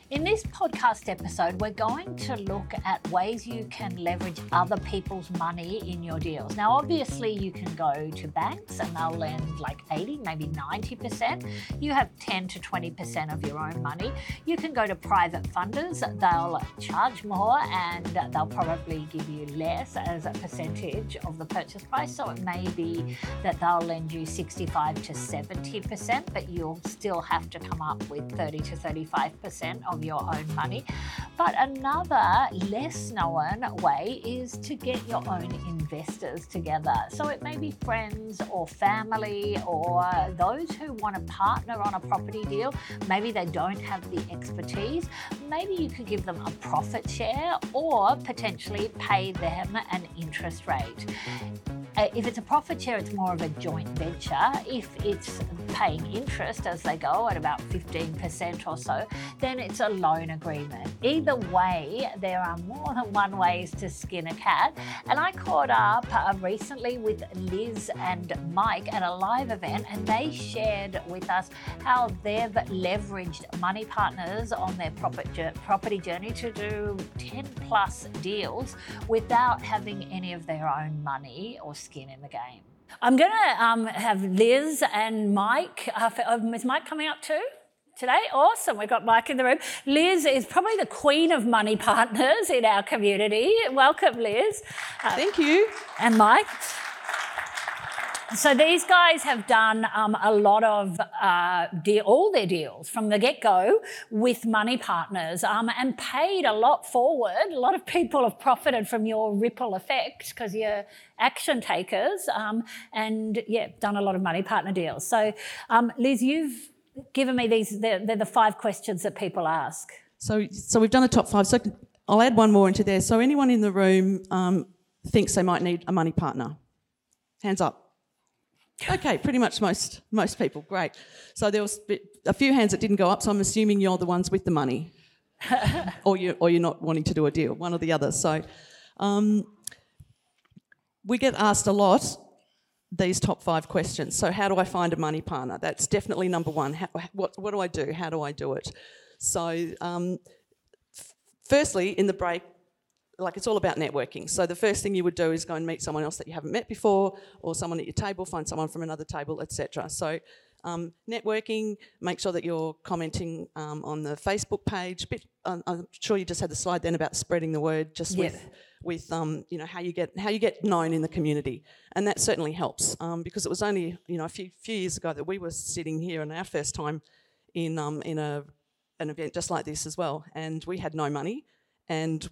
In this podcast episode, we're going to look at ways you can leverage other people's money in your deals. Now, obviously, you can go to banks and they'll lend like 80, maybe 90%. You have 10 to 20% of your own money. You can go to private funders. They'll charge more and they'll probably give you less as a percentage of the purchase price. So it may be that they'll lend you 65 to 70%, but you'll still have to come up with 30 to 35% of your own money. But another less known way is to get your own investors together. So it may be friends or family or those who want to partner on a property deal. Maybe they don't have the expertise. Maybe you could give them a profit share or potentially pay them an interest rate. If it's a profit share, it's more of a joint venture. If it's paying interest as they go at about 15% or so, then it's a loan agreement. Either way, there are more than one ways to skin a cat. And I caught up recently with Liz and Mike at a live event, and they shared with us how they've leveraged money partners on their property journey to do 10 plus deals without having any of their own money or skin in the game. I'm going to have Liz and Mike. Is Mike coming up too today? Awesome. We've got Mike in the room. Liz is probably the queen of money partners in our community. Welcome, Liz. Thank you. And Mike. So these guys have done a lot of all their deals from the get-go with money partners and paid a lot forward. A lot of people have profited from your ripple effect because you're action takers and, done a lot of money partner deals. So, Liz, you've given me these. They're the 5 questions that people ask. So we've done a top 5. So I'll add one more into there. So anyone in the room thinks they might need a money partner? Hands up. Okay, pretty much most people. Great. So there was a few hands that didn't go up, so I'm assuming you're the ones with the money or you're not wanting to do a deal, one or the other. So we get asked a lot these top 5 questions. So how do I find a money partner? That's definitely number one. What do I do? How do I do it? So firstly, in the break, it's all about networking. So the first thing you would do is go and meet someone else that you haven't met before, or someone at your table, find someone from another table, etc. So networking, make sure that you're commenting on the Facebook page. I'm sure you just had the slide then about spreading the word, just with how you get known in the community, and that certainly helps because it was only a few years ago that we were sitting here in our first time in an event just like this as well, and we had no money and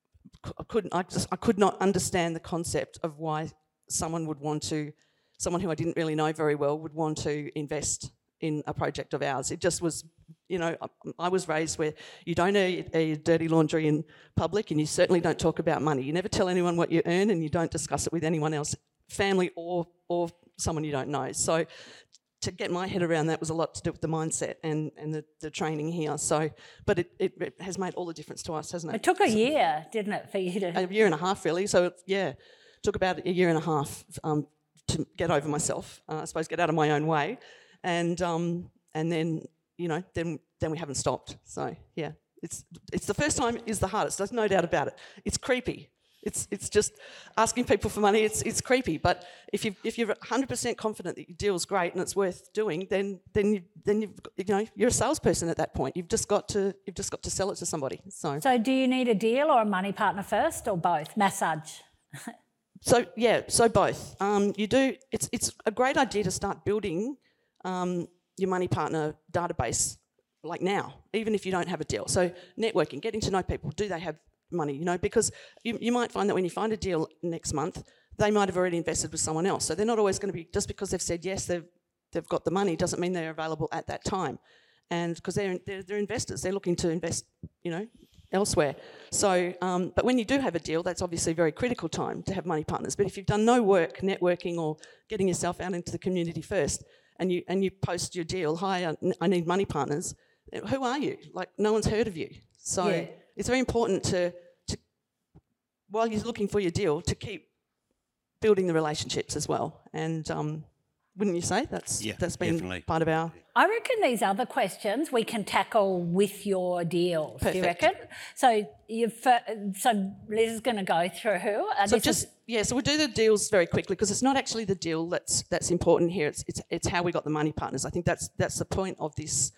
I could not understand the concept of why someone who I didn't really know very well would want to invest in a project of ours. It just was, I was raised where you don't air dirty laundry in public and you certainly don't talk about money. You never tell anyone what you earn and you don't discuss it with anyone else, family or someone you don't know. So to get my head around that was a lot to do with the mindset and the training here. So, but it has made all the difference to us, hasn't it? It took a year, didn't it, for you to... A year and a half, really. So, it took about a year and a half to get over myself, I suppose, get out of my own way. And then, then we haven't stopped. So, it's the first time is the hardest. There's no doubt about it. It's creepy. It's just asking people for money. It's creepy, but if you're 100% confident that your deal's great and it's worth doing, then you're a salesperson at that point. You've just got to sell it to somebody. So do you need a deal or a money partner first, or both? Massage. So both. You do. It's a great idea to start building your money partner database like now, even if you don't have a deal. So networking, getting to know people. Do they have money, because you might find that when you find a deal next month, they might have already invested with someone else. So they're not always going to be, just because they've said yes, they've got the money, doesn't mean they're available at that time. And because they're investors, they're looking to invest, elsewhere. So, but when you do have a deal, that's obviously a very critical time to have money partners. But if you've done no work networking or getting yourself out into the community first, and you post your deal, hi, I need money partners, who are you? No one's heard of you. So it's very important to while you're looking for your deal, to keep building the relationships as well. And wouldn't you say? That's been definitely. part of our... I reckon these other questions we can tackle with your deals. Perfect. Do you reckon? So so Liz is going to go through. So we'll do the deals very quickly because it's not actually the deal that's important here. It's how we got the money partners. I think that's the point of this.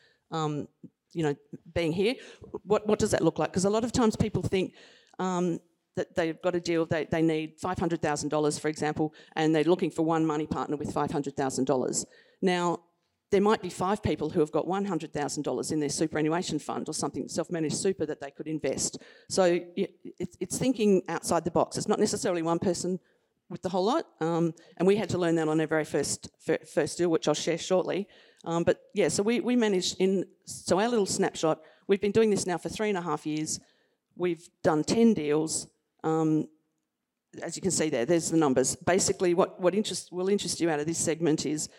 Being here. What does that look like? Because a lot of times people think that they've got a deal, they need $500,000, for example, and they're looking for one money partner with $500,000. Now, there might be 5 people who have got $100,000 in their superannuation fund or something, self-managed super that they could invest. So it's thinking outside the box. It's not necessarily one person with the whole lot, and we had to learn that on our very first deal, which I'll share shortly. So we managed so our little snapshot, we've been doing this now for 3.5 years. We've done 10 deals. As you can see there's the numbers. Basically, what will interest you out of this segment is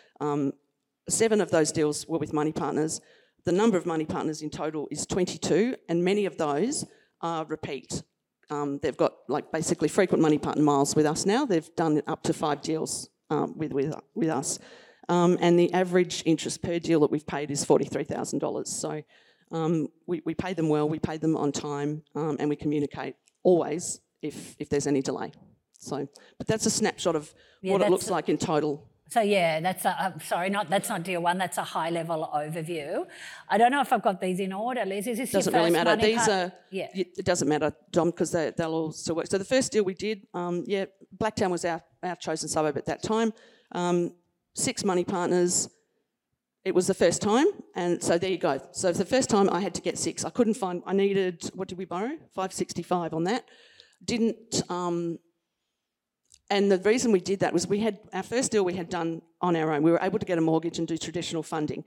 7 of those deals were with money partners. The number of money partners in total is 22, and many of those are repeat. They've got basically frequent money partner miles with us now. They've done up to 5 deals with us. And the average interest per deal that we've paid is $43,000. So we pay them well, we pay them on time, and we communicate always if there's any delay. So, but that's a snapshot of what it looks like in total. So that's that's not deal 1. That's a high-level overview. I don't know if I've got these in order, Liz. Is this doesn't your first really matter. money These are it doesn't matter, Dom, because they'll all still work. So the first deal we did, Blacktown was our chosen suburb at that time. 6 money partners. It was the first time, and so there you go. So the first time I had to get 6. I couldn't find. I needed, what did we borrow? $565 on that. Didn't. And the reason we did that was we had our first deal we had done on our own. We were able to get a mortgage and do traditional funding.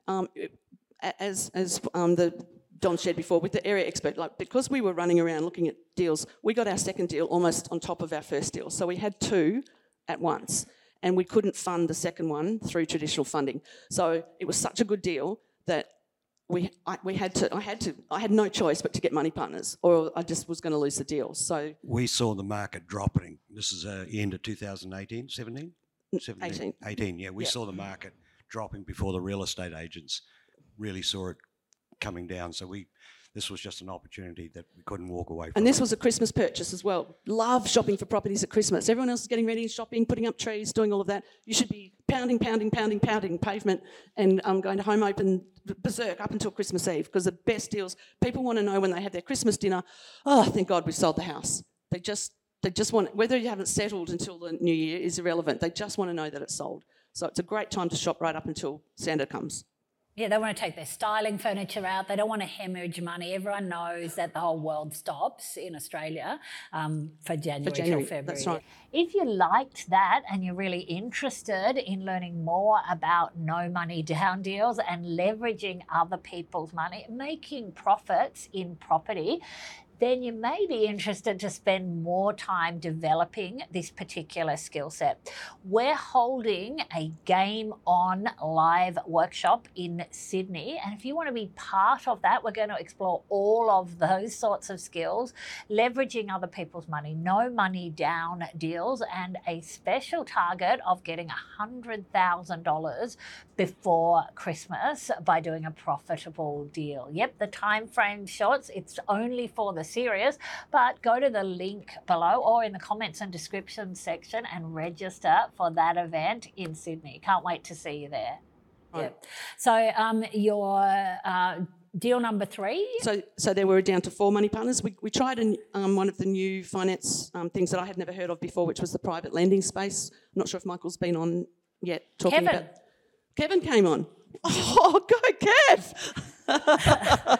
As Don shared before, with the area expert, because we were running around looking at deals, we got our second deal almost on top of our first deal. So we had 2 at once, and we couldn't fund the second one through traditional funding. So it was such a good deal that I had no choice but to get money partners, or I just was going to lose the deal. So we saw the market dropping. This is the end of 2018, 17? 18, yeah. We saw the market dropping before the real estate agents really saw it coming down. So this was just an opportunity that we couldn't walk away from. And this was a Christmas purchase as well. Love shopping for properties at Christmas. Everyone else is getting ready, shopping, putting up trees, doing all of that. You should be pounding pavement and going to home open berserk up until Christmas Eve, because the best deals, people want to know when they have their Christmas dinner, oh, thank God we sold the house. They just want, whether you haven't settled until the new year is irrelevant. They just want to know that it's sold. So it's a great time to shop right up until Santa comes. Yeah, they want to take their styling furniture out. They don't want to hemorrhage money. Everyone knows that the whole world stops in Australia for January till February. That's right. If you liked that and you're really interested in learning more about no money down deals and leveraging other people's money, making profits in property, then you may be interested to spend more time developing this particular skill set. We're holding a Game On live workshop in Sydney, and if you want to be part of that, we're going to explore all of those sorts of skills, leveraging other people's money, no money down deals, and a special target of getting $100,000 before Christmas by doing a profitable deal. Yep, the time frame shorts, it's only for the serious, but go to the link below or in the comments and description section and register for that event in Sydney. Can't wait to see you there. Right. Yep. So your deal number 3? So there were down to 4 money partners. We tried one of the new finance things that I had never heard of before, which was the private lending space. I'm not sure if Michael's been on yet talking about. Kevin came on. Oh, go Kev!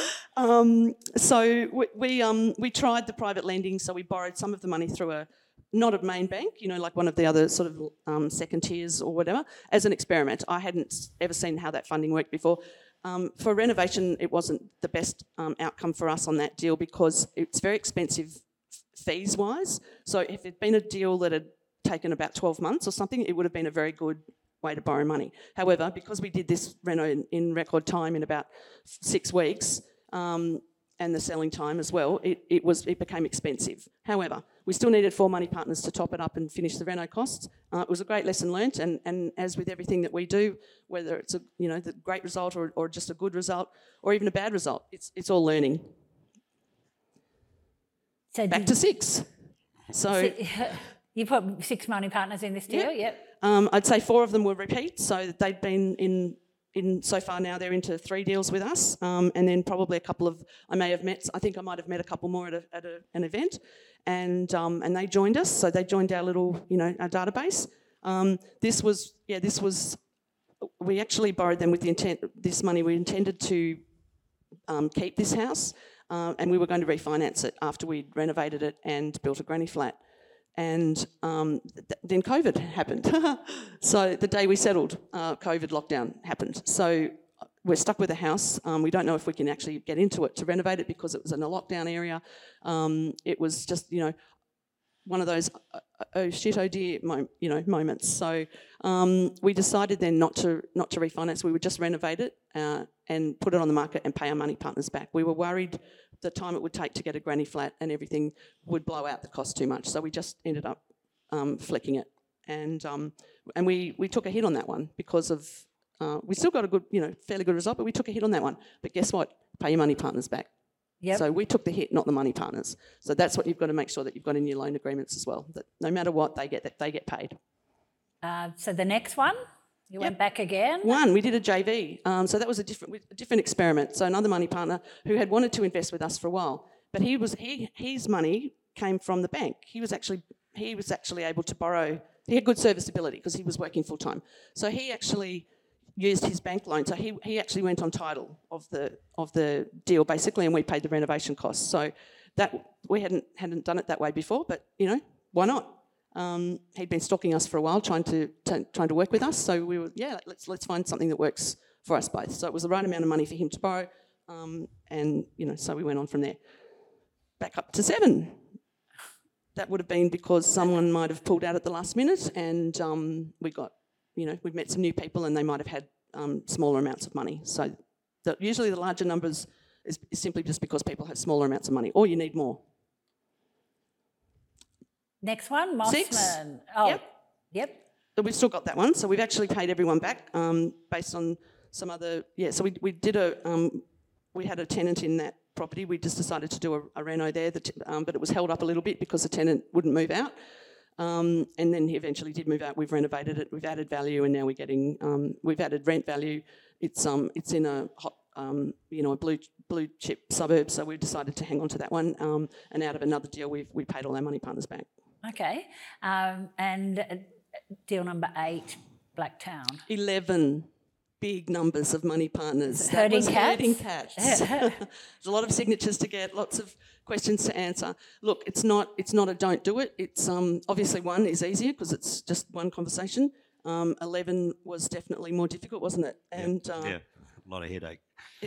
So we tried the private lending. So we borrowed some of the money through not a main bank, like one of the other sort of second tiers or whatever, as an experiment. I hadn't ever seen how that funding worked before. For renovation, it wasn't the best outcome for us on that deal because it's very expensive fees-wise. So if it'd been a deal that had taken about 12 months or something, it would have been a very good way to borrow money. However, because we did this reno in record time in about 6 weeks, and the selling time as well, it became expensive. However, we still needed 4 money partners to top it up and finish the reno costs. It was a great lesson learnt, and as with everything that we do, whether it's the great result or just a good result or even a bad result, it's all learning. So back to 6. So you put 6 money partners in this deal, yep. I'd say 4 of them were repeat, so they'd been in so far now they're into 3 deals with us, and then probably a couple of I might have met a couple more at an event, and they joined us, so they joined our little our database. We actually borrowed them with the intent. This money we intended to keep this house, and we were going to refinance it after we'd renovated it and built a granny flat. And then COVID happened. So the day we settled, COVID lockdown happened. So we're stuck with a house. We don't know if we can actually get into it to renovate it because it was in a lockdown area. It was just, one of those oh shit, oh dear moments. So we decided then not to refinance. We would just renovate it and put it on the market and pay our money partners back. We were worried the time it would take to get a granny flat and everything would blow out the cost too much. So we just ended up flicking it, and we took a hit on that one because of we still got a good, fairly good result, but we took a hit on that one. But guess what? Pay your money partners back. Yep. So we took the hit, not the money partners. So that's what you've got to make sure that you've got in your loan agreements as well. That no matter what they get paid. So the next one, you went back again. We did a JV. So that was a different experiment. So another money partner who had wanted to invest with us for a while, but his money came from the bank. He was actually able to borrow. He had good serviceability because he was working full time. So he actually used his bank loan. So he actually went on title of the deal basically, and we paid the renovation costs. So that we hadn't done it that way before, but why not? He'd been stalking us for a while, trying to work with us. So we were let's find something that works for us both. So it was the right amount of money for him to borrow, and so we went on from there. Back up to 7. That would have been because someone might have pulled out at the last minute, and we've met some new people, and they might have had smaller amounts of money. So usually the larger numbers is simply just because people have smaller amounts of money, or you need more. Next one, Mossman. 6. Oh, yep. We've still got that one. So we've actually paid everyone back based on some other... Yeah, so we did we had a tenant in that property. We just decided to do a reno there, but it was held up a little bit because the tenant wouldn't move out. And then he eventually did move out. We've renovated it. We've added value, and now we're getting... we've added rent value. It's in a hot... a blue chip suburb, so we've decided to hang on to that one. And out of another deal, we paid all our money partners back. Okay, and deal number 8, Blacktown. 11 big numbers of money partners. Herding cats. There's a lot of signatures to get, lots of questions to answer. Look, it's not a don't do it. It's obviously 1 is easier because it's just one conversation. 11 was definitely more difficult, wasn't it? And a lot of headache.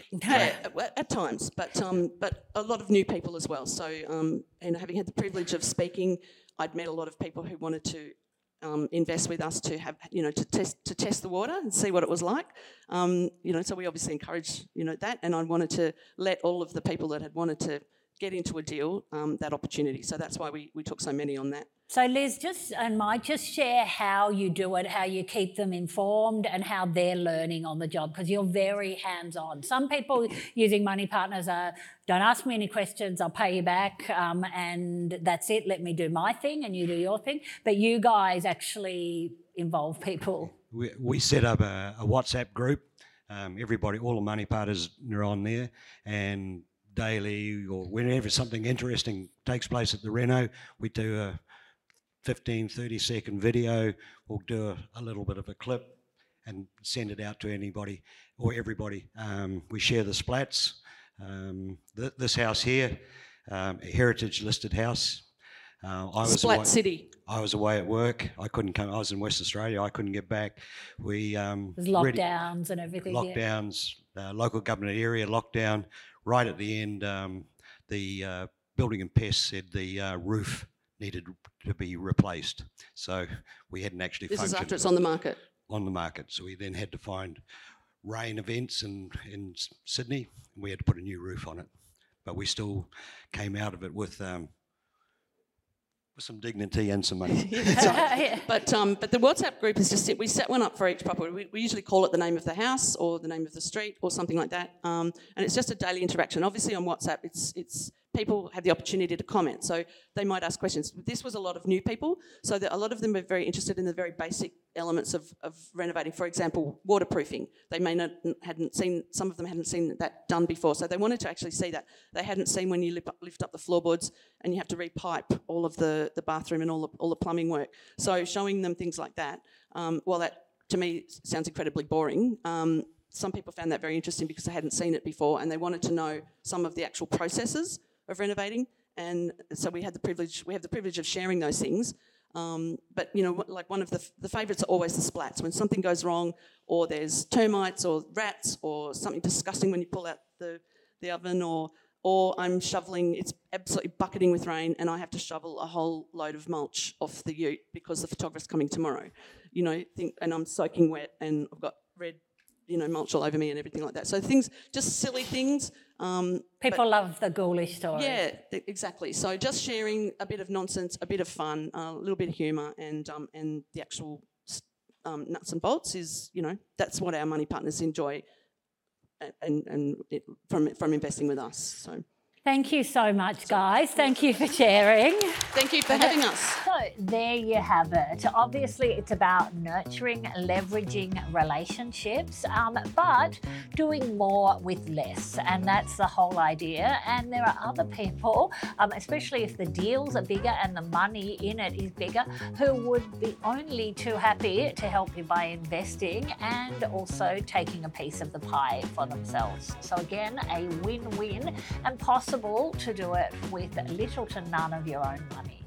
At times, but a lot of new people as well. So, and having had the privilege of speaking, I'd met a lot of people who wanted to invest with us to have, to test the water and see what it was like. So we obviously encouraged, that, and I wanted to let all of the people that had wanted to get into a deal that opportunity. So that's why we took so many on that. So Liz, might just share how you do it, how you keep them informed, and how they're learning on the job, because you're very hands-on. Some people using money partners are, don't ask me any questions, I'll pay you back, and that's it, let me do my thing and you do your thing. But you guys actually involve people. We set up a WhatsApp group. Everybody, all the money partners are on there, and daily or whenever something interesting takes place at the reno, we do a 15, 30-second video. We'll do a little bit of a clip and send it out to anybody or everybody. We share the splats. This house here, a heritage listed house. Splat City. I was away at work. I couldn't come. I was in West Australia. I couldn't get back. There's lockdowns and everything. Lockdowns, local government area lockdown. Right at the end, the building and pest said the roof needed to be replaced. So we hadn't actually functioned. This is after it's on the market? On the market. So we then had to find rain events in Sydney, and we had to put a new roof on it. but we still came out of it with some dignity and some money. Yeah. But the WhatsApp group is just, we set one up for each property. We usually call it the name of the house or the name of the street or something like that. And it's just a daily interaction. Obviously on WhatsApp, it's people have the opportunity to comment. So they might ask questions. This was a lot of new people. So that a lot of them are very interested in the very basic elements of renovating. For example, waterproofing. They some of them hadn't seen that done before. So they wanted to actually see that. They hadn't seen when you lift up the floorboards and you have to repipe all of the bathroom and all the plumbing work. So showing them things like that, while that to me sounds incredibly boring, some people found that very interesting because they hadn't seen it before and they wanted to know some of the actual processes of renovating. And so we have the privilege of sharing those things. But, you know, like one of the favourites are always the splats. When something goes wrong or there's termites or rats or something disgusting when you pull out the oven or I'm shoveling, it's absolutely bucketing with rain and I have to shovel a whole load of mulch off the ute because the photographer's coming tomorrow. You know, and I'm soaking wet and I've got red, you know, mulch all over me and everything like that. So things, just silly things. People love the ghoulish stories. Yeah, exactly. So just sharing a bit of nonsense, a bit of fun, a little bit of humour and the actual nuts and bolts is, you know, that's what our money partners enjoy from investing with us. So. Thank you so much, guys. Thank you for sharing. Thank you for having us. So there you have it. Obviously, it's about nurturing, leveraging relationships, but doing more with less. And that's the whole idea. And there are other people, especially if the deals are bigger and the money in it is bigger, who would be only too happy to help you by investing and also taking a piece of the pie for themselves. So again, a win-win and possible to do it with little to none of your own money.